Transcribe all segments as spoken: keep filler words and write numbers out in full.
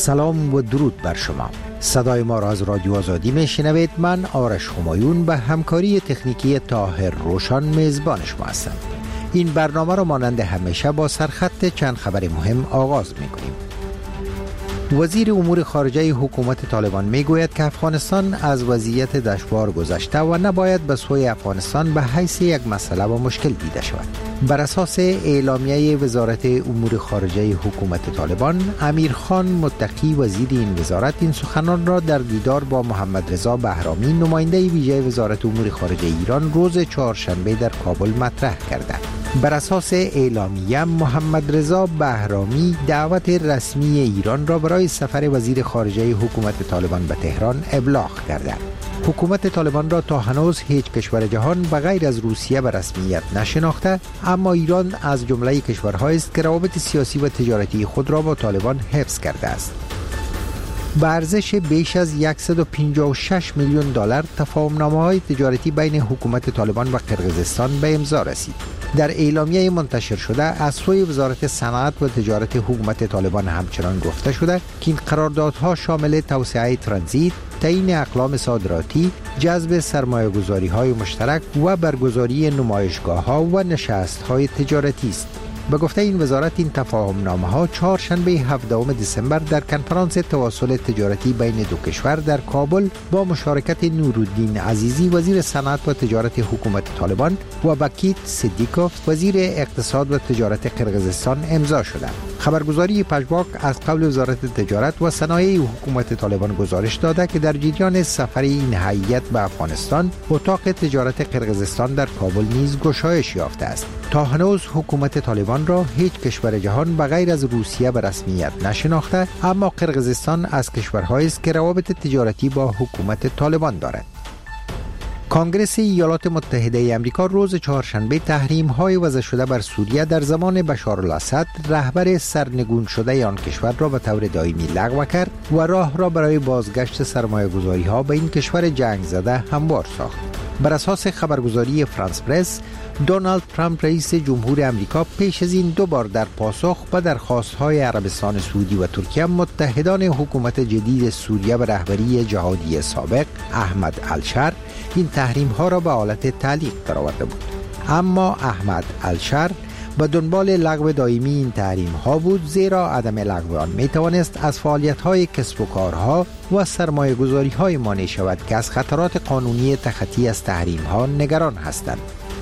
سلام و درود بر شما. صدای ما را از رادیو آزادی میشنوید. من آرش همایون به همکاری تکنیکی طاهر روشن میزبان شما هستم. این برنامه را مانند همیشه با سرخط چند خبر مهم آغاز میکنیم. وزیر امور خارجه حکومت طالبان میگوید که افغانستان از وضعیت دشوار گذشته و نباید به سوی افغانستان به حیث یک مسئله و مشکل دیده شود. بر اساس اعلامیه وزارت امور خارجه حکومت طالبان، امیر خان متقی وزیر این وزارت این سخنان را در دیدار با محمد رضا بهرامی نماینده ویژه وزارت امور خارجه ایران روز چهارشنبه در کابل مطرح کرده. بر اساس اعلامیه، محمد رضا بهرامی دعوت رسمی ایران را برای سفر وزیر خارجه حکومت طالبان به تهران ابلاغ کرده. حکومت طالبان را تا هنوز هیچ کشور جهان به غیر از روسیه به رسمیت نشناخته، اما ایران از جمله کشورهایی است که روابط سیاسی و تجارتی خود را با طالبان حفظ کرده است. به ارزش بیش از صد و پنجاه و شش میلیون دلار تفاهم‌نامه‌های تجارتی بین حکومت طالبان و قرقیزستان به امضا رسید. در اعلامیه منتشر شده از سوی وزارت صنعت و تجارت حکومت طالبان همچنان گفته شده که این قراردادها شامل توسعه ترانزیت، تعیین اقلام صادراتی، جذب سرمایه‌گذاری‌های مشترک و برگزاری نمایشگاه‌ها و نشست‌های تجارتی است. به گفته این وزارت، این تفاهم‌نامه‌ها چهارشنبه هفدهم دسامبر در کنفرانس تواصل تجارتی بین دو کشور در کابل با مشارکت نورالدین عزیزی وزیر صنعت و تجارت حکومت طالبان و بکیت صدیکوف وزیر اقتصاد و تجارت قرقیزستان امضا شده. خبرگزاری پژواک از قبل وزارت تجارت و صنایع حکومت طالبان گزارش داده که در جریان سفر این هیئت به افغانستان، اتاق تجارت قرقیزستان در کابل نیز گشایش یافته است. تا هنوز حکومت طالبان را هیچ کشور جهان به غیر از روسیه به رسمیت نشناخته، اما قرقیزستان از کشورهایی است که روابط تجارتی با حکومت طالبان دارد. کنگره ایالات متحده امریکا روز چهارشنبه تحریم‌های وضع شده بر سوریه در زمان بشارالاسد، رهبر سرنگون شده آن کشور را به طور دائمی لغو کرد و راه را برای بازگشت سرمایه‌گذاری‌ها به این کشور جنگ زده هموار ساخت. بر اساس خبرگزاری فرانس پرس، دونالد ترامپ رئیس جمهور امریکا پیش از این دو بار در پاسخ به درخواست‌های عربستان سعودی و ترکیه، متحدان حکومت جدید سوریه به رهبری جهادی سابق احمد الشر این تحریم‌ها را به حالت تعلیق درآورده بود. اما احمد الشر به دنبال لغو دائمی این تحریم‌ها بود، زیرا عدم لغو آن می‌توانست از فعالیت‌های کسب و کارها و سرمایه‌گذاری‌های مانع شود که از خطرات قانونی تخطی از تحریم‌ها نگران هستند.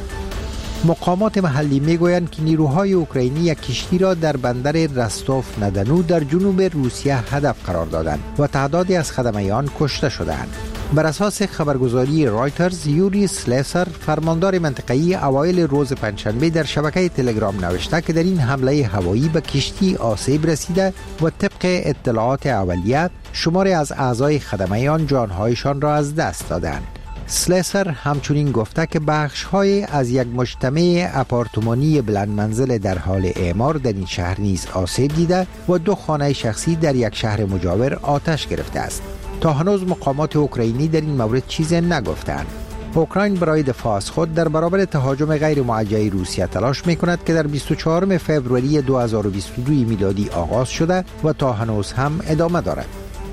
مقامات محلی میگویند که نیروهای اوکراینی یک کشتی را در بندر رستوف ندانو در جنوب روسیه هدف قرار دادند و تعدادی از خدمه آن کشته شدند. بر اساس خبرگزاری رایترز، یوری سلیسر فرماندار منطقه‌ای اوایل روز پنجشنبه در شبکه تلگرام نوشته که در این حمله هوایی به کشتی آسیب رسیده و طبق اطلاعات اولیه شماری از اعضای خدمه آن جانهایشان را از دست دادند. سلیسر همچنین گفته که بخش‌های از یک مجتمع آپارتمانی بلند منزل در حال اعمار در این شهر نیز آسیب دیده و دو خانه شخصی در یک شهر مجاور آتش گرفته است. تا هنوز مقامات اوکراینی در این مورد چیزی نگفتند. اوکراین برای دفاع از خود در برابر تهاجم غیر موجه روسیه تلاش می‌کند که در بیست و چهارم فوریه دو هزار و بیست و دو میلادی آغاز شده و تا هنوز هم ادامه دارد.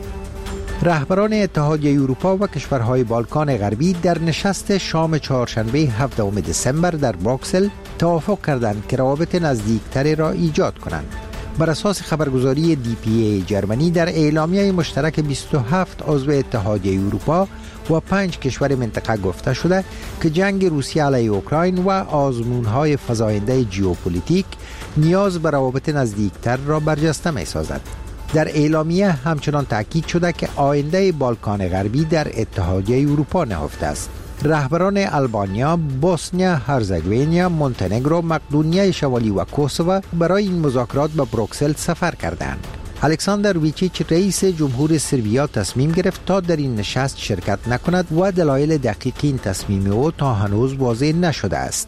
رهبران اتحادیه اروپا و کشورهای بالکان غربی در نشست شام چهارشنبه هفدهم دسامبر در بروکسل توافق کردند که روابط نزدیکتری را ایجاد کنند. بر اساس خبرگزاری دی پی ای جرمنی، در اعلامیه مشترک بیست و هفت عضو اتحادیه اروپا و پنج کشور منطقه گفته شده که جنگ روسیه علیه اوکراین و آزمون‌های فزاینده ژئوپلیتیک نیاز به روابط نزدیکتر را برجسته می‌سازد. در اعلامیه همچنان تاکید شده که آینده بالکان غربی در اتحادیه اروپا نهفته است. رهبران آلبانیا، بوسنیا، هرزگوینیا، مونتنگرو، مقدونیه شمالی و کوسوو برای این مذاکرات به بروکسل سفر کردند. الکساندر ویچیچ رئیس جمهور سربیا تصمیم گرفت تا در این نشست شرکت نکند و دلایل دقیق این تصمیم او تا هنوز واضح نشده است.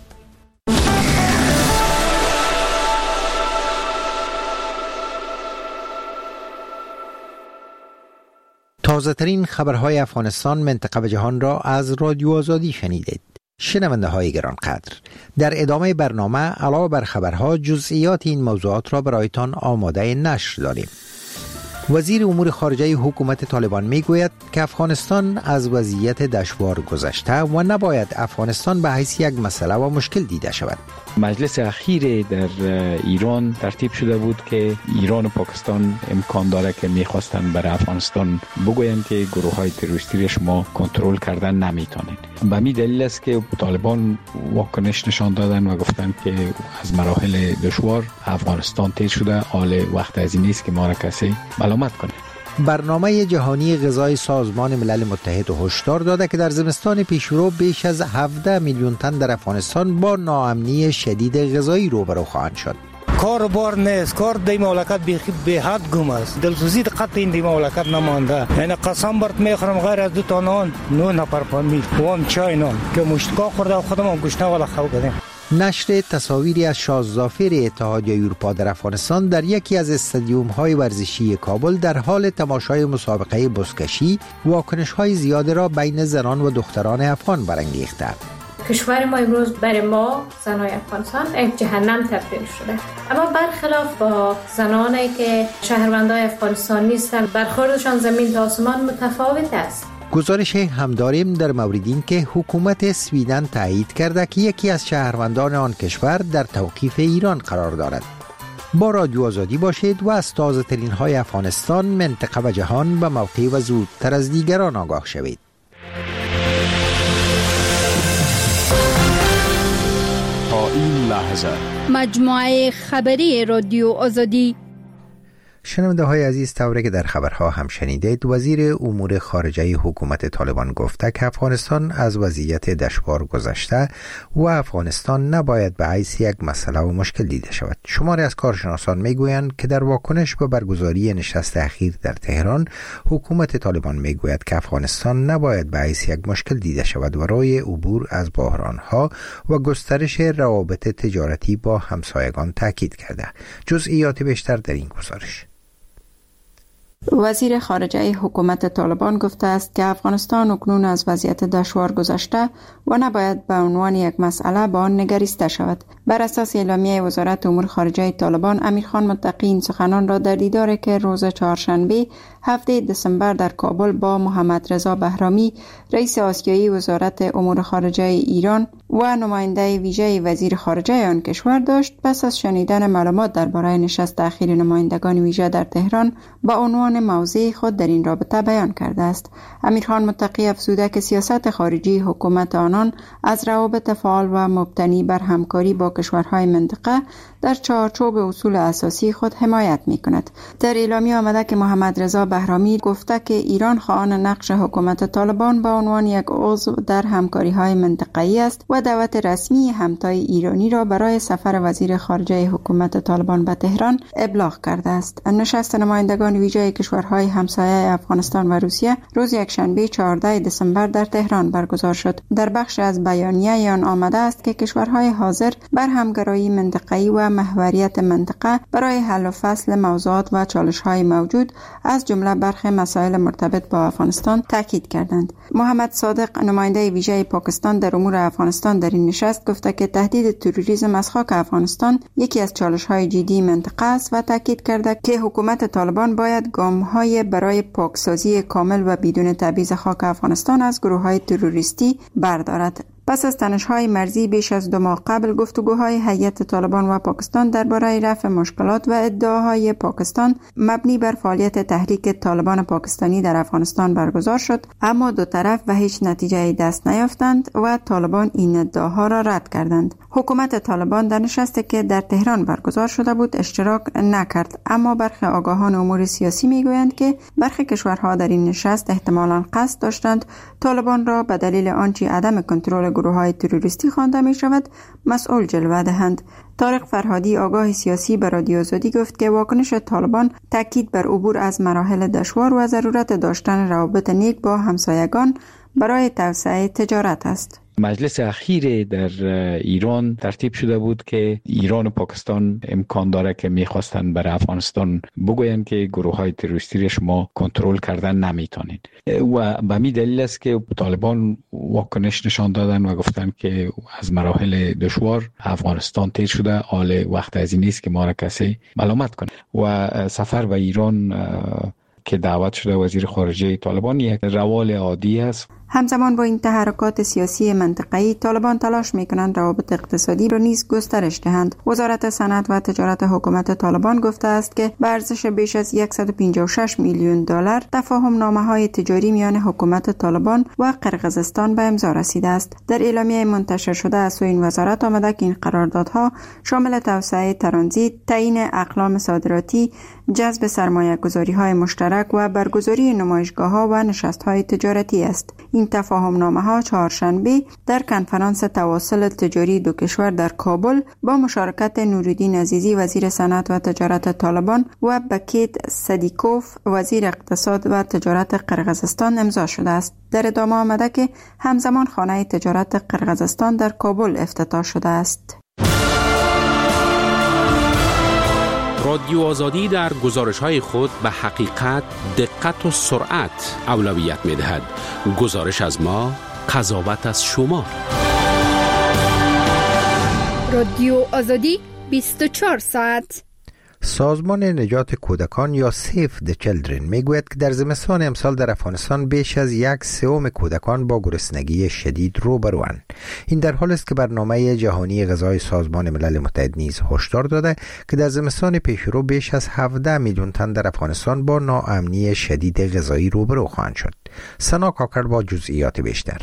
تازه ترین خبرهای افغانستان، منطقه و جهان را از رادیو آزادی شنیدید. شنونده های گرانقدر، در ادامه برنامه علاوه بر خبرها جزئیات این موضوعات را برایتان آماده نشر داریم. وزیر امور خارجه حکومت طالبان میگوید که افغانستان از وضعیت دشوار گذشته و نباید افغانستان به حیث یک مسئله و مشکل دیده شود. مجلس اخیر در ایران ترتیب شده بود که ایران و پاکستان امکان داره که میخواستن برای افغانستان بگویند که گروه های تروریستی شما کنترل کردن نمیتونید. به می دلیل است که طالبان واکنش نشان دادن و گفتن که از مراحل دشوار افغانستان تیر شده، حال وقت از این نیست که ما را کسی ملامت کنه. برنامه جهانی غذای سازمان ملل متحد هشدار داده که در زمستان پیشرو بیش از هفده میلیون تن در افغانستان با ناامنی شدید غذایی روبرو خواهند شد. کار بار نیست، کار دی مملکت به حد گم است. دلسوزی قطع این دی مملکت نمانده. یعنی قسم برات میخورم غیر از دو تا نان نه نفر فامیل و هم چای نان که مشتکا خورده و خودم هم گوشت والا خو کردیم. نشر تصاویری از شازدافر اتحادیه اروپا در افغانستان در یکی از استادیوم‌های ورزشی کابل در حال تماشای مسابقه بزکشی واکنش‌های زیاد را بین زنان و دختران افغان برانگیخته. کشور ما امروز برای ما زنای افغانستان یک جهنم تبدیل شده، اما برخلاف با زنانی که شهروندای افغانستان نیستند برخوردشان زمین تا آسمان متفاوت است. گزارش هم داریم در مورد این که حکومت سویدن تایید کرده که یکی از شهروندان آن کشور در توقیف ایران قرار دارد. با رادیو آزادی باشید و از تازه ترین های افغانستان، منطقه و جهان به موقع و زودتر از دیگران آگاه شوید. تا این لحظه مجموعه خبری رادیو آزادی. شنونده های عزیز، طوری که در خبرها هم شنیدید، وزیر امور خارجه حکومت طالبان گفته که افغانستان از وضعیت دشوار گذشته و افغانستان نباید به حیث یک مسئله و مشکل دیده شود. شماری از کارشناسان میگویند که در واکنش به برگزاری نشست اخیر در تهران، حکومت طالبان میگوید که افغانستان نباید به حیث یک مشکل دیده شود و راه عبور از بحرانها و گسترش روابط تجارتی با همسایگان تاکید کرده. جزئیات بیشتر در این گزارش. وزیر خارجه حکومت طالبان گفته است که افغانستان اکنون از وضعیت دشوار گذشته و نباید به عنوان یک مسئله به آن نگریسته شود. بر اساس اعلامیه وزارت امور خارجه طالبان، امیرخان متقی این سخنان را در دیداری که روز چهارشنبه هفتم دسامبر در کابل با محمد رضا بهرامی، رئیس آسیایی وزارت امور خارجه ایران و نماینده ویژه وزیر خارجه آن کشور داشت، پس از شنیدن معلومات درباره نشست اخیر نمایندگان ویژه در تهران با عنوان موضع خود در این رابطه بیان کرده است. امیرخان متقی افزوده که سیاست خارجی حکومت آنان از روابط فعال و مبتنی بر همکاری با کشورهای منطقه در چارچوب اصول اساسی خود حمایت می کند. در اعلامیه آمده که محمد رضا بهرامی گفته که ایران خواهان نقش حکومت طالبان با عنوان یک عضو در همکاری‌های منطقه‌ای است و دعوت رسمی همتای ایرانی را برای سفر وزیر خارجه حکومت طالبان به تهران ابلاغ کرده است. نشست نمایندگان ویژه کشورهای همسایه افغانستان و روسیه روز یکشنبه چهاردهم دسامبر در تهران برگزار شد. در بخش از بیانیه آن آمده است که کشورهای حاضر بر همگرایی منطقه‌ای و محوریت منطقه برای حل و فصل موضوعات و چالش‌های موجود از جمله برخی مسائل مرتبط با افغانستان تاکید کردند. محمد صادق، نماینده ویژه پاکستان در امور افغانستان، در این نشست گفته که تهدید تروریسم از خاک افغانستان یکی از چالش‌های جدی منطقه است و تاکید کرده که حکومت طالبان باید گام‌های برای پاکسازی کامل و بدون تبعیض خاک افغانستان از گروه‌های تروریستی بردارد. پس از تنش‌های مرزی بیش از دو ماه قبل، گفتگوهای هیئت طالبان و پاکستان درباره رفع مشکلات و ادعاهای پاکستان مبنی بر فعالیت تحریک طالبان پاکستانی در افغانستان برگزار شد، اما دو طرف به هیچ نتیجه دست نیافتند و طالبان این ادعاها را رد کردند. حکومت طالبان در نشستی که در تهران برگزار شده بود اشتراک نکرد، اما برخی آگاهان امور سیاسی میگویند که برخی کشورها در این نشست احتمالاً قصد داشتند طالبان را به دلیل آنچه عدم کنترل گروه‌های تروریستی خوانده می شود مسئول جلوه دهند. طارق فرهادی، آگاه سیاسی، به رادیو آزادی گفت که واکنش طالبان تاکید بر عبور از مراحل دشوار و ضرورت داشتن روابط نیک با همسایگان برای توسعه تجارت است. مجلس اخیر در ایران ترتیب شده بود که ایران و پاکستان امکان داره که میخواستن برای افغانستان بگویند که گروه های تروریستی شما کنترل کردن نمیتونید و به می دلیل است که طالبان واکنش نشان دادن و گفتن که از مراحل دشوار افغانستان تیر شده، حال وقت از این نیست که ما را کسی ملامت کنه و سفر به ایران که دعوت شده وزیر خارجه طالبان یک روال عادی است. همزمان با این تحرکات سیاسی منطقه‌ای، طالبان تلاش می‌کنند روابط اقتصادی را نیز گسترش دهند. وزارت صنعت و تجارت حکومت طالبان گفته است که به ارزش بیش از صد و پنجاه و شش میلیون دلار تفاهم نامه‌های تجاری میان حکومت طالبان و قرقیزستان به امضا رسیده است. در اعلامیه منتشر شده از سوی این وزارت آمده که این قراردادها شامل توسعه ترانزیت، تعیین اقلام صادراتی، جذب سرمایه‌گذاری‌های مشترک و برگزاری نمایشگاه‌ها و نشست‌های تجارتی است. این تفاهم نامه‌ها چهارشنبه در کنفرانس تواصل تجاری دو کشور در کابل با مشارکت نورالدین عزیزی وزیر صنعت و تجارت طالبان و بکیت صدیکوف وزیر اقتصاد و تجارت قرقیزستان امضا شده است. در ادامه آمده که همزمان خانه تجارت قرقیزستان در کابل افتتاح شده است. رادیو آزادی در گزارش‌های خود به حقیقت، دقت و سرعت اولویت می‌دهد. گزارش از ما، قضاوت از شما. رادیو آزادی بیست و چهار ساعت. سازمان نجات کودکان یا سیف د چیلدرن میگوید که در زمستان امسال در افغانستان بیش از یک سوم کودکان با گرسنگی شدید روبروند. این در حالی است که برنامه جهانی غذای سازمان ملل متحد نیز هشدار داده که در زمستان پیشرو بیش از هفده میلیون تن در افغانستان با ناامنی شدید غذایی روبرو خواهند شد. سنا کاکر با جزئیات بیشتر.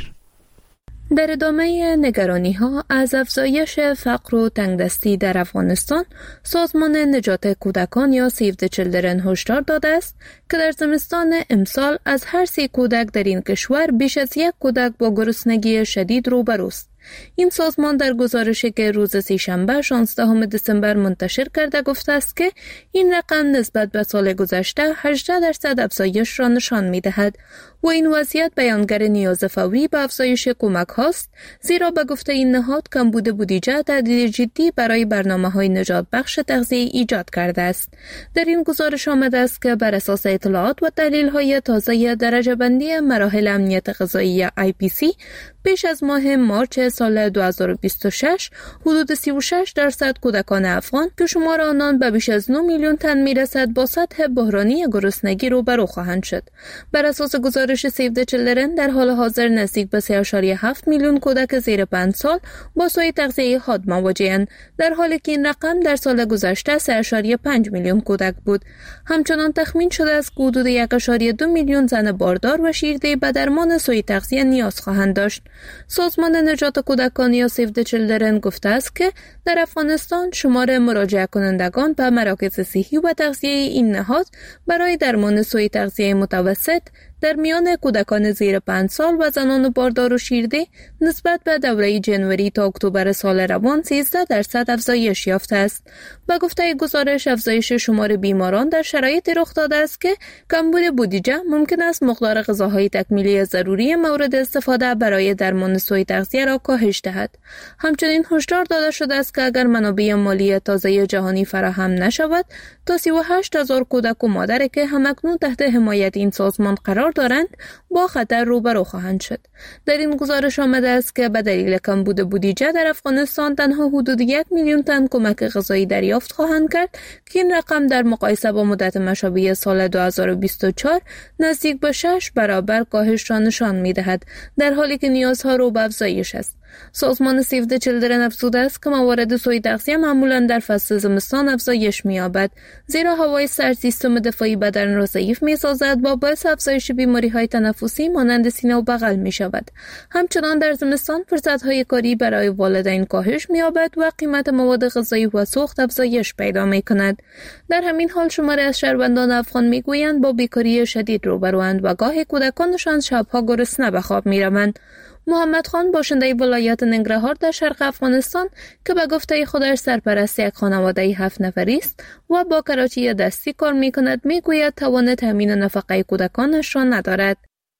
در ادامه نگرانی ها از افزایش فقر و تنگدستی در افغانستان، سازمان نجات کودکان یا سیو د چیلدرن هشدار داده است که در زمستان امسال از هر سی کودک در این کشور بیش از یک کودک با گرسنگی شدید روبروست. این سازمان در گزارشی که روز سه‌شنبه شانزدهم دسامبر منتشر کرده گفته است که این رقم نسبت به سال گذشته هجده درصد افزایش را نشان می‌دهد و این وضعیت بیانگر نیاز فوری به افزایش کمک هاست، زیرا به گفته این نهاد کمبود بودجه تهدید جدی برای برنامه‌های نجات بخش تغذیه ایجاد کرده است. در این گزارش آمده است که بر اساس اطلاعات و تحلیل‌های تازه درجه بندی مراحل امنیت غذایی آی پی سی، پیش از ماه مارچ سال دو هزار و بیست و شش حدود سی و شش درصد کودکان افغان که شمار آنان به بیش از نه میلیون تن میرسد با سطح بحرانی گرسنگی روبرو خواهند شد. بر اساس گزارش سیو د چیلدرن در حال حاضر نزدیک به سه ممیز هفت میلیون کودک زیر پنج سال با سوء تغذیه حاد مواجه‌اند، در حالی که این رقم در سال گذشته سه ممیز پنج میلیون کودک بود. همچنان تخمین شده است که حدود یک ممیز دو میلیون زن باردار و شیرده به درمان سوء تغذیه نیاز خواهند داشت. سازمان نجات کودکان یا سیو د چیلدرن گفته است که در افغانستان شمار مراجعه کنندگان به مراکز صحی و تغذیه این نهاد برای درمان سوء تغذیه متوسط در میان کودکان زیر پنج سال و زنان باردار و شیرده نسبت به دوره جنوری تا اکتبر سال روان سیزده درصد افزایش یافته است. با گفته گزارش، افزایش شمار بیماران در شرایطی رخ داده است که کمبود بودجه ممکن است مقدار غذاهای تکمیلی ضروری مورد استفاده برای درمان سوء تغذیه را کاهش دهد. همچنین هشدار داده شده است که اگر منابع مالی تازه جهانی فراهم نشود، تا سی و هشت هزار کودک و مادر که همکنون تحت حمایت این سازمان قرار دارند با خطر روبرو خواهند شد. در این گزارش آمده است که به دلیل کمبود بودجه در افغانستان تنها حدود یک میلیون تن کمک غذایی دریافت خواهند کرد که این رقم در مقایسه با مدت مشابه سال دو هزار و بیست و چهار نزدیک به شش برابر کاهش را نشان می‌دهد، در حالی که نیازها رو به افزایش است. سازمان سیو د چیلدرن افزوده است که موارد سوء تغذیه معمولا در فصل زمستان افزایش می‌یابد، زیرا هوای سرد سیستم دفاعی بدن را ضعیف می‌سازد و باعث افزایش بیماری‌های تنفسی مانند سینه و بغل می‌شود. همچنان در زمستان فرصت‌های کاری برای والدین کاهش می‌یابد و قیمت مواد غذایی و سوخت افزایش پیدا می‌کند. در همین حال شماری از شهروندان افغان می‌گویند با بیکاری شدید روبروند و گاهی کودکانشان شب‌ها گرسنه به خواب می‌روند. محمد خان باشنده ولایت ننگرهار در شرق افغانستان که به گفته خودش سرپرست یک خانواده هفت نفری است و با کراچی دستی کار می‌کند، می‌گوید توان تامین نفقه کودکانش را ندارد.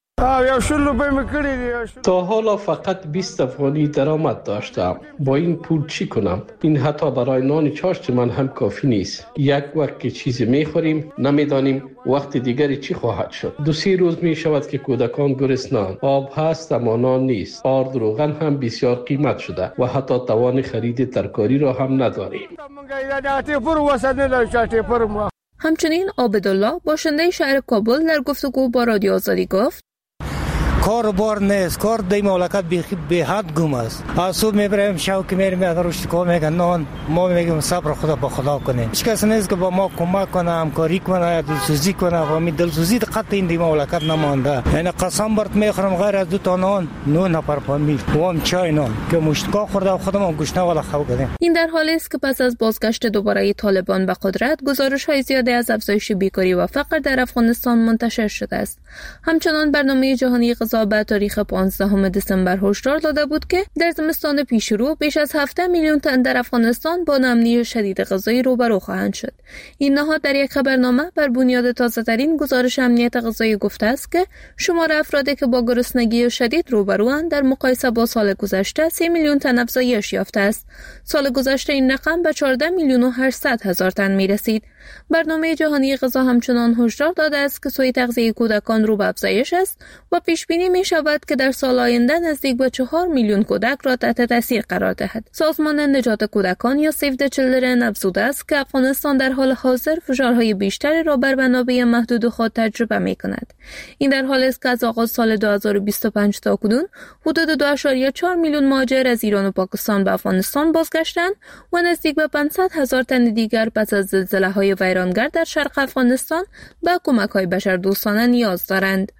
تا حالا فقط بیست افغانی درآمد داشتم. با این پول چی کنم؟ این حتی برای نان چاشت من هم کافی نیست. یک وقت که چیزی میخوریم نمیدانیم وقت دیگری چی خواهد شد. دو سه روز می شود که کودکان گرسنه‌اند. آب هست اما نان نیست. آرد روغن هم بسیار قیمت شده و حتی توان خرید ترکاری را هم نداریم. همچنین عابدالله باشنده شهر کابل در گفتگو با رادیو آزادی گفت کار بار نیست، کار در مملکت به حد گم است. از صبح میبریم شب که میریم اگر روش کار میگن نان، ما میگیم صبر خدا با خدا کنیم. هیچ کس نیست که با ما کمک کنه، همکاری کنه، دلسوزی کنه. و می دلسوزی قطع این در مملکت نمانده. یعنی قسم برات میخورم غیر از دو تا نان، نه نفر فامیل و هم چای نان که مشتکا خورده و خودمون گوشت والا خو کردیم. این در حالی است که پس از بازگشت دوباره طالبان به قدرت، گزارش‌های زیادی از افزایش بیکاری و فقر در افغانستان منتشر شده است. همچنان برنامه جهانی به تاریخ پانزدهم دسامبر هشدار داده بود که در زمستان پیشرو بیش از هفت میلیون تن در افغانستان با ناامنی شدید غذایی روبرو خواهند شد. این نهاد در یک خبرنامه بر بنیاد تازه‌ترین گزارش امنیت غذایی گفته است که شمار افرادی که با گرسنگی شدید روبروند در مقایسه با سال گذشته سه میلیون تن افزایش یافته است. سال گذشته این رقم به چهارده میلیون و هشتصد هزار تن می رسید. برنامه جهانی غذا همچنان هشدار داده است که سوء تغذیه کودکان رو به افزایش است و پیش بینی می شود که در سال آینده نزدیک به چهار میلیون کودک را تحت تاثیر قرار دهد. سازمان نجات کودکان یا سیو د چیلدرن افزوده است که افغانستان در حال حاضر فشارهای بیشتری را بر منابع محدود خود تجربه می کند. این در حالی است که از آغاز سال دو هزار و بیست و پنج تا کنون حدود دو ممیز چهار میلیون مهاجر از ایران و پاکستان به افغانستان بازگشتند و نزدیک به پانصد هزار تن دیگر پس از زلزله‌های ویرانگر در شرق افغانستان به کمک‌های بشردوستانه نیاز دارند.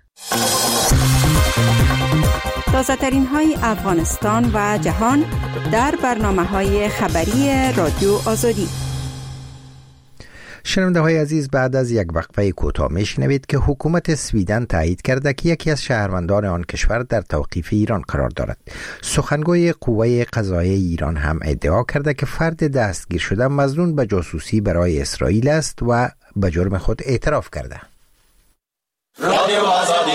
تازه ترین های افغانستان و جهان در برنامه های خبری رادیو آزادی. شنونده های عزیز، بعد از یک وقفه کوتاه میشنوید که حکومت سویدن تایید کرده که یکی از شهروندان آن کشور در توقیف ایران قرار دارد. سخنگوی قوه قضاییه ایران هم ادعا کرده که فرد دستگیر شده مظنون به جاسوسی برای اسرائیل است و به جرم خود اعتراف کرده. رادیو آزادی.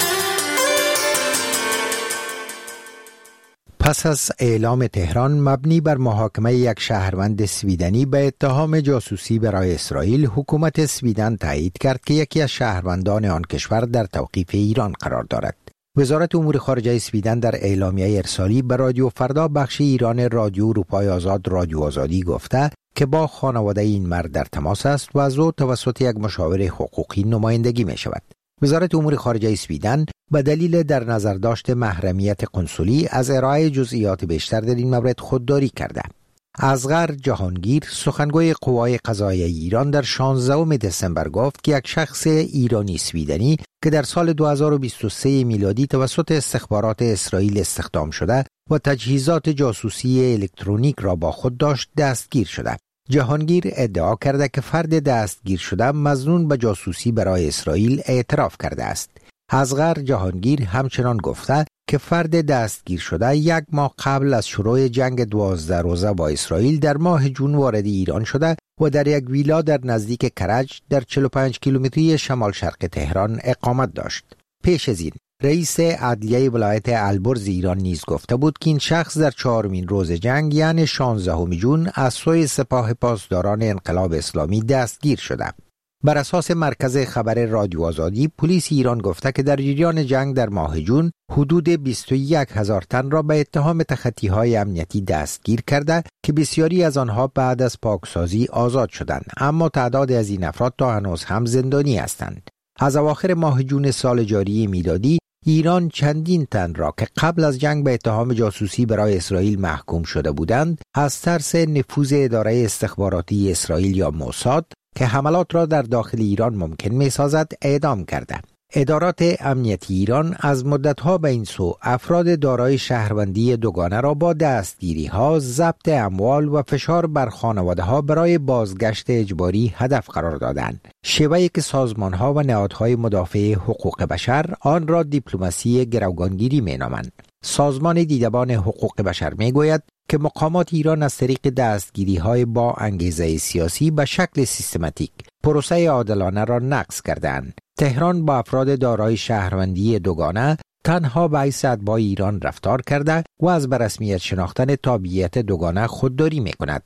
پس از اعلام تهران مبنی بر محاکمه یک شهروند سویدنی به اتهام جاسوسی برای اسرائیل، حکومت سویدن تایید کرد که یکی از شهروندان آن کشور در توقیف ایران قرار دارد. وزارت امور خارجه سویدن در اعلامیه ارسالی به رادیو فردا بخش ایران رادیو اروپای آزاد رادیو آزادی گفته که با خانواده این مرد در تماس است و از او توسط یک مشاور حقوقی نمایندگی می شود. وزارت امور خارجه سویدن به دلیل در نظر داشت محرمیت قنسولی از ارائه جزئیات بیشتر در این مورد خودداری کرده. اصغر جهانگیر، سخنگوی قوای قضاییه ایران، در شانزدهم دسامبر گفت که یک شخص ایرانی سویدنی که در سال دو هزار و بیست و سه میلادی توسط استخبارات اسرائیل استخدام شده و تجهیزات جاسوسی الکترونیک را با خود داشت دستگیر شده. جهانگیر ادعا کرده که فرد دستگیر شده مظنون به جاسوسی برای اسرائیل اعتراف کرده است. اصغر جهانگیر همچنان گفته که فرد دستگیر شده یک ماه قبل از شروع جنگ دوازده روزه با اسرائیل در ماه جون وارد ایران شده و در یک ویلا در نزدیک کرج در چهل و پنج کیلومتری شمال شرق تهران اقامت داشت. پیش از این رئیس عدلیه ولایت البرز ایران نیز گفته بود که این شخص در چهارمین روز جنگ یعنی شانزدهم جون از سوی سپاه پاسداران انقلاب اسلامی دستگیر شده. بر اساس مرکز خبر رادیو آزادی، پلیس ایران گفته که در جریان جنگ در ماه جون حدود بیست و یک هزار تن را به اتهام تخطی‌های امنیتی دستگیر کرده که بسیاری از آنها بعد از پاکسازی آزاد شدند، اما تعداد از این افراد تا هنوز هم زندانی هستند. از اواخر ماه جون سال جاری میلادی ایران چندین تن را که قبل از جنگ به اتهام جاسوسی برای اسرائیل محکوم شده بودند، از ترس نفوذ اداره استخباراتی اسرائیل یا موساد که حملات را در داخل ایران ممکن می سازد اعدام کرده. ادارات امنیتی ایران از مدتها به این سو افراد دارای شهروندی دوگانه را با دستگیری ها، ضبط اموال و فشار بر خانواده ها برای بازگشت اجباری هدف قرار دادند. شیوهی که سازمان ها و نهادهای مدافع حقوق بشر آن را دیپلماسی گروگانگیری می نامند. سازمان دیدبان حقوق بشر می گوید که مقامات ایران از طریق دستگیری های با انگیزه سیاسی به شکل سیستماتیک پروسه عادلانه را نقض کردند. تهران با افراد دارای شهروندی دوگانه تنها به حیث اتباع ایران رفتار کرده و از به رسمیت شناختن تابعیت دوگانه خودداری می کند.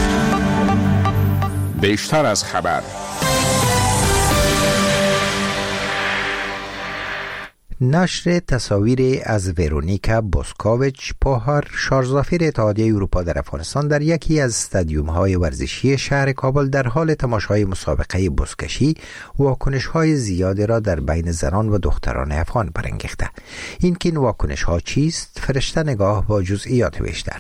بیشتر از خبر. نشر تصاویر از ورونیکا بوسکوویچ پوهار، شارژزافیر اتحادیه اروپا در افغانستان، در یکی از استادیوم‌های ورزشی شهر کابل در حال تماشای مسابقه بزکشی واکنش‌های زیادی را در بین زنان و دختران افغان برانگیخته. این که این واکنش‌ها چیست؟ فرشته نگاه با جزئیات بیشتر.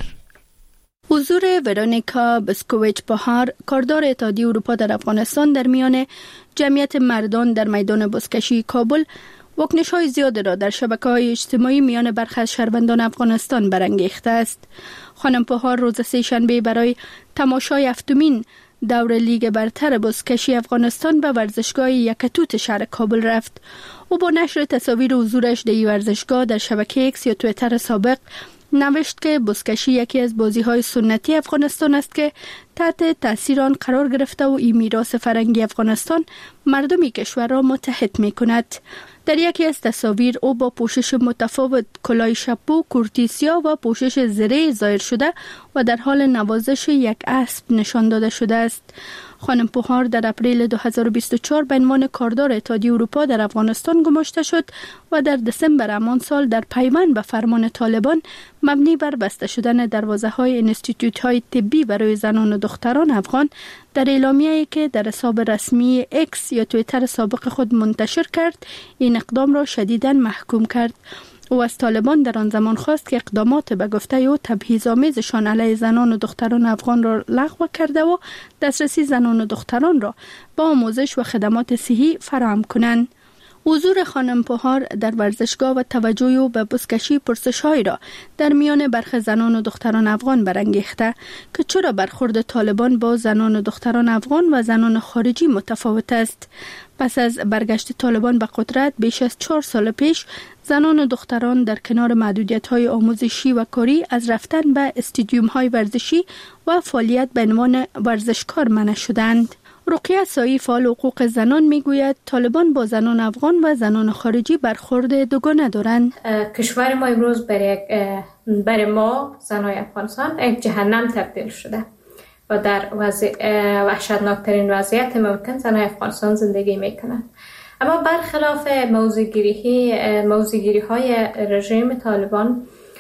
حضور ورونیکا بوسکوویچ پوهار، کاردار اتحادیه اروپا در افغانستان، در میان جمعیت مردان در میدان بزکشی کابل واکنش‌های زیاد را در شبکه‌های اجتماعی میان برخی از شهروندان افغانستان برانگیخته است. خانم پوهار روز سه شنبه برای تماشای هفتمین دور لیگ برتر بزکشی افغانستان به ورزشگاه یکتوت شهر کابل رفت. او با نشر تصاویر حضورش در این ورزشگاه در شبکه اکس یا توییتر سابق نوشت که بزکشی یکی از بازی‌های سنتی افغانستان است که تحت تاثیر آن قرار گرفته و این میراث فرهنگی افغانستان مردمی کشور را متحد می‌کند. در یکی از تصاویر او با پوشش متفاوت، کلاه شپو، کورتی سیاه و پوشش زره ظاهر شده و در حال نوازش یک اسب نشان داده شده است. خانم پوهار در اپریل دو هزار و بیست و چهار به عنوان کاردار اتحادیه اروپا در افغانستان گماشته شد و در دسامبر همان سال در پیوند به فرمان طالبان مبنی بر بسته شدن دروازه‌های انستیتوت‌های طبی برای زنان و دختران افغان در اعلامیه‌ای که در حساب رسمی اکس یا توییتر سابق خود منتشر کرد، این اقدام را شدیداً محکوم کرد. او از طالبان در آن زمان خواست که اقدامات به گفته او تبعیض‌آمیزشان علیه زنان و دختران افغان را لغو کرده و دسترسی زنان و دختران را با آموزش و خدمات صحی فراهم کنند. حضور خانم پوهار در ورزشگاه و توجه او به بزکشی پرسش‌هایی را در میان برخی زنان و دختران افغان برانگیخته که چرا برخورد طالبان با زنان و دختران افغان و زنان خارجی متفاوت است. پس از برگشت طالبان به قدرت بیش از چهار سال پیش، زنان و دختران در کنار محدودیت‌های آموزشی و کاری از رفتن به استادیوم‌های ورزشی و فعالیت به عنوان ورزشکار منع شدند. رقیه سایی، فعال حقوق زنان، میگوید طالبان با زنان افغان و زنان خارجی برخورد دوگانه دارند. کشور ما امروز برای برای ما زنای افغانستان یک جهنم تبدیل شده و در وضع وحشتناکترین وضعیت ممکن زنای افغانستان زندگی میکنند. اما برخلاف موضوعگیری موضوعگیری های رژیم طالبان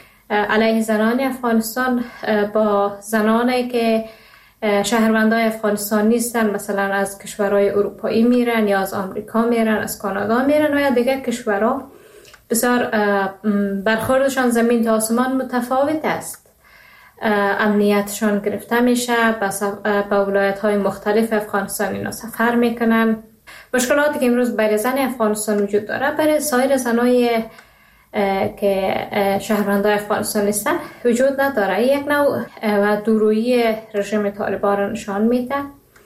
علیه زنان افغانستان، با زنانی که شهروندای افغانستان نیستن، مثلا از کشورهای اروپایی میرن یا از آمریکا میرن، از کانادا میرن و یا دیگر کشورها، بسیار برخوردشان زمین تا آسمان متفاوت است. امنیتشان گرفته میشه، به ولایت‌های مختلف افغانستان اینا سفر میکنن. مشکلاتی که امروز برای زن افغانستان وجود داره برای سایر زنای که شهروندای افغانستان نیستن وجود نداره. یک نوع و دورویی رژیم طالبان را نشان میده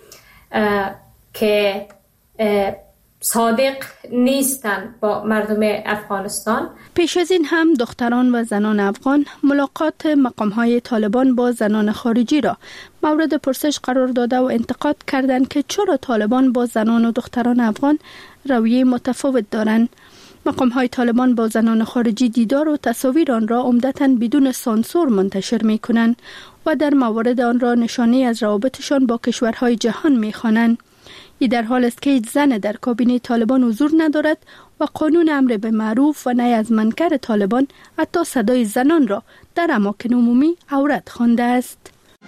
که صادق نیستن با مردم افغانستان. پیش از این هم دختران و زنان افغان ملاقات مقام‌های طالبان با زنان خارجی را مورد پرسش قرار داده و انتقاد کردند که چرا طالبان با زنان و دختران افغان رویه متفاوت دارند. مقام‌های طالبان با زنان خارجی دیدار و تصاویر آن را عمدتاً بدون سانسور منتشر می‌کنند و در موارد آن را نشانه از روابطشان با کشورهای جهان می‌خوانند. این در حال است که هیچ زن در کابینه طالبان حضور ندارد و قانون امر به معروف و نهی از منکر طالبان حتی صدای زنان را در اماکن عمومی عورت خوانده است.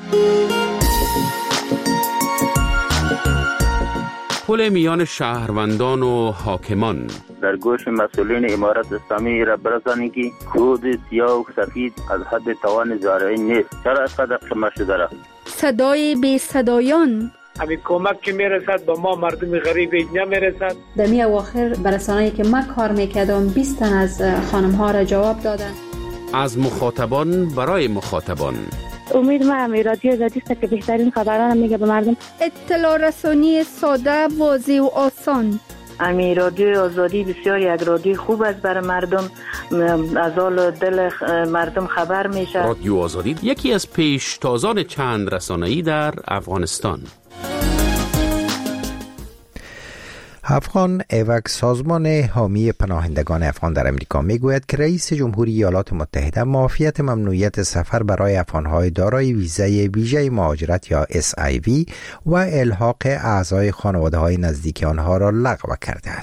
پل میان شهروندان و حاکمان در گوش مسئولین امارت اسلامی را برسانید که کود سیاه و سفید از حد توان زارعی نیست. چرا اینقدر قمه شده را؟ صدای بی صدایان، همین کمک که میرسد به ما مردم غریب اینجا میرسد. در می اواخر برسانه‌ای که من کار میکردم بیست تن از خانم ها را جواب دادن. از مخاطبان برای مخاطبان. امید ما هم رادیو آزادی است که بهترین خبران میگه به مردم. اطلاع رسانی ساده، واضح و آسان. امی رادیو آزادی بسیار یک رادیو خوب است برای مردم، از حال دل مردم خبر میشه. رادیو آزادی یکی از پیشتازان چند رسانه‌ای در افغانستان. افغان ایوک، سازمان حامی پناهندگان افغان در امریکا، میگوید که رئیس جمهوری ایالات متحده معافیت ممنوعیت سفر برای افغان‌های دارای ویزای ویژه مهاجرت یا اس آی وی و الحاق اعضای خانواده‌های نزدیک آنها را لغو کرده است.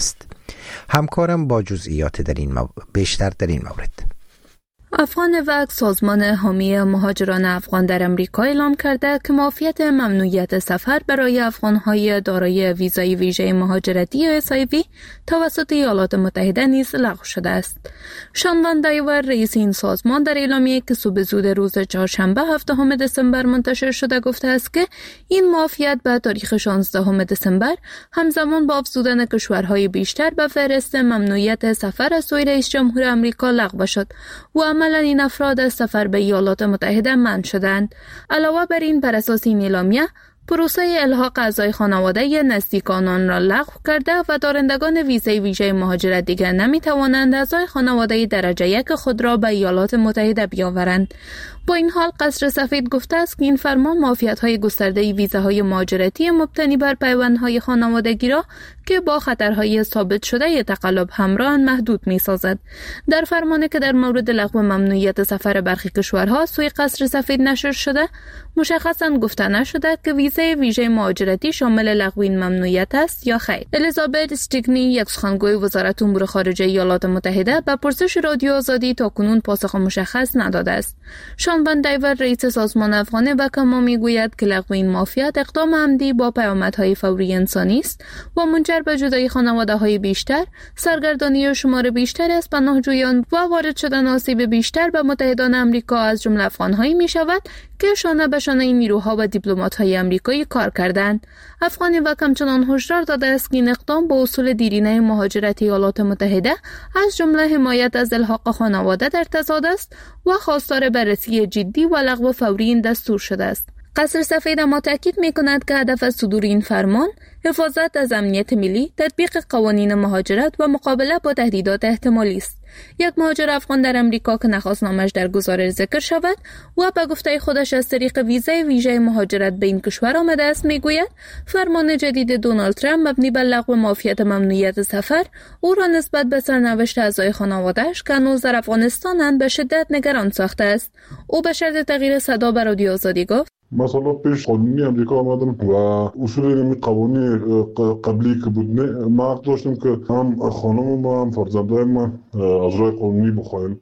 همکارم با جزئیات در این مو... بیشتر در این مورد. افغان وقت سازمان حامی مهاجران افغان در امریکا اعلام کرده که معافیت ممنوعیت سفر برای افغان‌های دارای ویزای ویژه مهاجرتی یا اس آی وی توسط ایالات متحده نیز لغو شده است. شان وان دایور رئیس این سازمان در اعلامیه‌ای که صبح زود روز چهارشنبه هفتم دسامبر منتشر شده گفته است که این معافیت به تاریخ شانزدهم دسامبر همزمان با افزودن کشورهای بیشتر به فهرست ممنوعیت سفر از سوی رئیس جمهور آمریکا لغو شد و عملاً این افراد از سفر به ایالات متحده منع شدند. علاوه بر این، بر اساس این اعلامیه پروسه الحاق اعضای خانواده نزدیکان را لغو کرده و دارندگان ویزای ویژه مهاجرت دیگر نمی توانند اعضای خانواده درجه یک خود را به ایالات متحده بیاورند. با این حال قصر سفید گفته است که این فرمان معافیت‌های گسترده ویزاهای مهاجرتی مبتنی بر پیوندهای خانوادگی را که با خطرهای ثابت شده تقلب همراه محدود می‌سازد. در فرمانی که در مورد لغو ممنوعیت سفر برخی کشورها سوی قصر سفید نشر شده، مشخصاً گفته نشده که ویزای ویژه مهاجرتی شامل لغو این ممنوعیت است یا خیر. الیزابت استیگنی، یک سخنگوی وزارت امور خارجه ایالات متحده، به پرسش رادیو آزادی تاکنون پاسخ مشخص نداده است. شان وان دایور رئیس سازمان افغان وکما میگوید که لغو این معافیت اقدام عمدی با پیامدهای فوری انسانی است و منجر به جدایی خانواده‌های بیشتر، سرگردانی شمار بیشتر از پناهجویان و وارد شدن آسیب بیشتر به متحدان آمریکا از جمله افغان‌هایی می‌شود که شانه به شانه این نیروها و دیپلمات‌های آمریکایی کار کردند. افغان وک همچنان هشدار داده است که این اقدام با اصول دیرینه مهاجرت ایالات متحده از جمله حمایت از الحاق خانواده در تضاد است و خواستار بررسی جدی و لغو فوری این دستور شده است. قصر سفید اما تاکید می‌کند که هدف از صدور این فرمان حفاظت از امنیت ملی، تطبیق قوانین مهاجرت و مقابله با تهدیدات احتمالی است. یک مهاجر افغان در امریکا که نخواستنامه‌اش در گزارش ذکر شود و به گفته خودش از طریق ویزای ویژه مهاجرت به این کشور آمده است میگوید فرمان جدید دونالد ترامپ مبنی بر لغو معافیت ممنوعیت سفر او را نسبت به سرنوشت اعضای خانواده‌اش که هنوز در افغانستانند به شدت نگران ساخته است. او به شرط تغییر صدا به رادیو آزادی گفت: مثلا پیش قانونی امریکا آمدم و اصول این قوانین قبلی که بود ما حق داشتم که هم خانم ما هم فرزندای ما از راه قانونی بخوایم.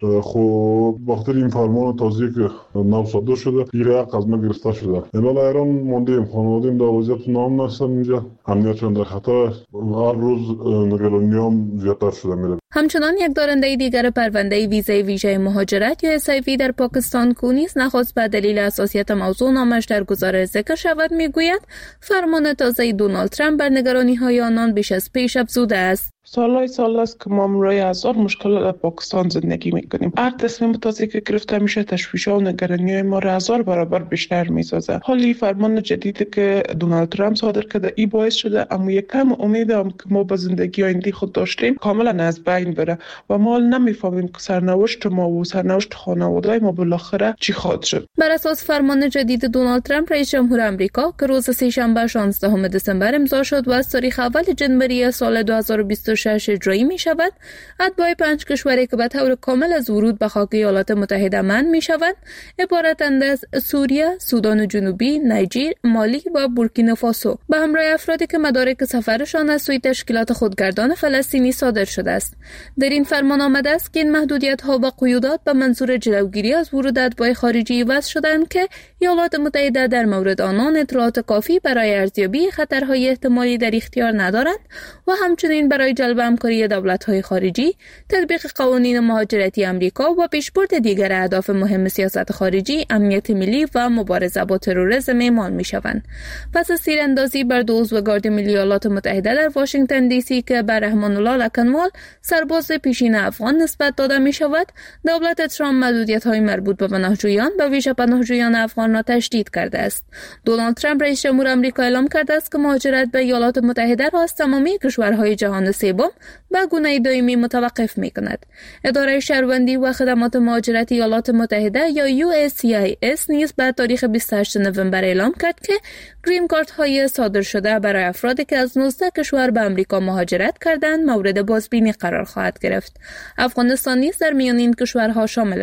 خب وقتی این فرمان تازه که نو صادر شده دیگه حق از ما گرفته شده. امروز ایران موندیم، خانواده‌ام در وضعیت نام هستن اینجا، امنیتشون در خطر است. هر روز نگرانیام زیادتر شده میره. همچنان یک دارنده دیگر پرونده ویزای ویژه مهاجرت یا اس آی وی در پاکستان کو نیز نخست به دلیل حساسیت موضوع نامش در گزارش ذکر شود میگوید فرمان تازه دونالد ترامپ بر نگرانی‌های آنان بیش از پیش افزوده است. سالهای سال است که ما برای هزار مشکل در پاکستان زندگی میکنیم. هر تصمیم تازه که گرفته میشه تشویش‌ها و نگرانی‌های ما را هزار برابر بیشتر میسازه. حالی فرمان جدیدی که دونالد ترامپ صادر کرده ای باعث شده اما یک کم امیدم که ما به زندگی آینده خود داشتیم کاملا از بین بره و ما نمیفهمیم که سرنوشت ما و سرنوشت خانواده‌های ما بالاخره چی خواهد شد. بر اساس فرمان جدید دونالد ترامپ رئیس جمهور آمریکا که روز سه‌شنبه شانزدهم دسامبر امضا شد و از تاریخ اول جنوری سال دو هزار و بیست و شش اجرایی می شود، اتباع پنج کشوری که به طور کامل از ورود به خاک ایالات متحده منع می شود عبارتند از سوریه، سودان جنوبی، نیجر، مالی و بورکینافاسو به همراه افرادی که مدارک سفرشان از سوی تشکیلات خودگردان فلسطینی صادر شده است. در این فرمان آمده است که این محدودیت‌ها و قیودات به منظور جلوگیری از ورود اتباع خارجی وضع شدند که ایالات متحده در مورد آنان اطلاعات کافی برای ارزیابی خطرهای احتمالی در اختیار ندارند و همچنین برای جلب همکاری دولت‌های خارجی، تطبیق قوانین مهاجرتی آمریکا و پیشبرد دیگر اهداف مهم سیاست خارجی، امنیت ملی و مبارزه با تروریسم اعمال می‌شوند. پس از تیراندازی بر دو عضو گارد ملی ایالات متحده در واشنگتن دی سی که به رحمان الله لکنوال سرباز پیشین افغان نسبت داده می‌شود، دولت ترامپ محدودیت‌های مربوط به پناهجویان به ویژه پناهجویان افغان را تشدید کرده است. دونالد ترامپ رئیس جمهور آمریکا اعلام کرده است که مهاجرت به ایالات متحده را از تمامی کشورهای جهان سوم به گونه دائمی متوقف می‌کند. اداره شهروندی و خدمات مهاجرت ایالات متحده یا یو اس سی آی اس نیز به تاریخ بیست و هشتم نوامبر اعلام کرد که گرین کارت های صادر شده برای افرادی که از نوزده کشور به آمریکا مهاجرت کردند مورد بازبینی قرار خواهد گرفت. افغانستان نیز در میان این کشورها شامل است.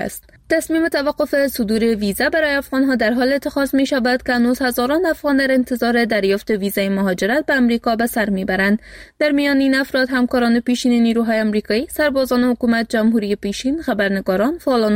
تصمیم توقف صدور ویزا برای افغان‌ها در حال اتخاذ می شود که هنوز هزاران افغان در انتظار دریافت ویزای مهاجرت به امریکا به سر میبرند. در میان این افراد همکاران پیشین نیروهای امریکایی، سربازان حکومت جمهوری پیشین، خبرنگاران، فعالان